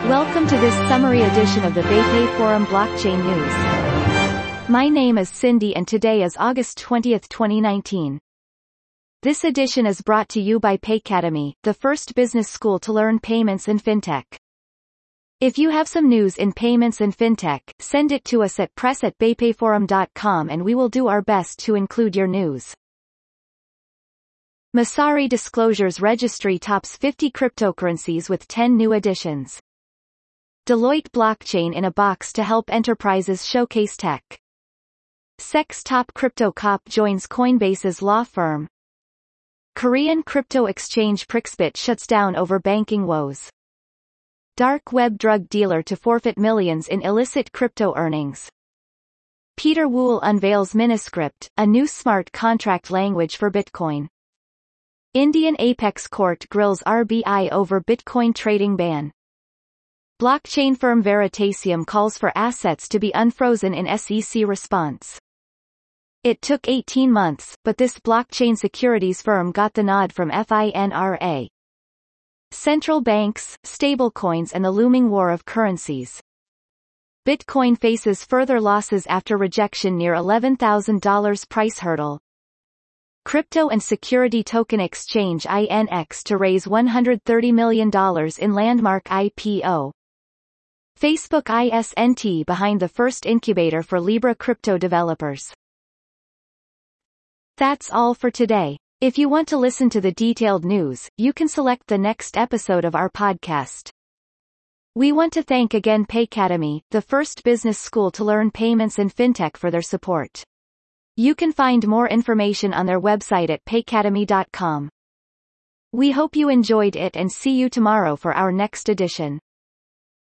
Welcome to this summary edition of the BayPay Forum Blockchain News. My name is Cindy and today is August 20, 2019. This edition is brought to you by Paycademy, the first business school to learn payments and fintech. If you have some news in payments and fintech, send it to us at press@baypayforum.com and we will do our best to include your news. Messari Disclosures Registry tops 50 cryptocurrencies with 10 new additions. Deloitte Blockchain in a box to help enterprises showcase tech. SEC's top crypto cop joins Coinbase's law firm. Korean crypto exchange Prixbit shuts down over banking woes. Dark web drug dealer to forfeit millions in illicit crypto earnings. Peter Wool unveils Miniscript, a new smart contract language for Bitcoin. Indian apex court grills RBI over Bitcoin trading ban. Blockchain firm Veritasium calls for assets to be unfrozen in SEC response. It took 18 months, but this blockchain securities firm got the nod from FINRA. Central banks, stablecoins and the looming war of currencies. Bitcoin faces further losses after rejection near $11,000 price hurdle. Crypto and security token exchange INX to raise $130 million in landmark IPO. Facebook ISNT behind the first incubator for Libra crypto developers. That's all for today. If you want to listen to the detailed news, you can select the next episode of our podcast. We want to thank again Paycademy, the first business school to learn payments and fintech for their support. You can find more information on their website at paycademy.com. We hope you enjoyed it and see you tomorrow for our next edition.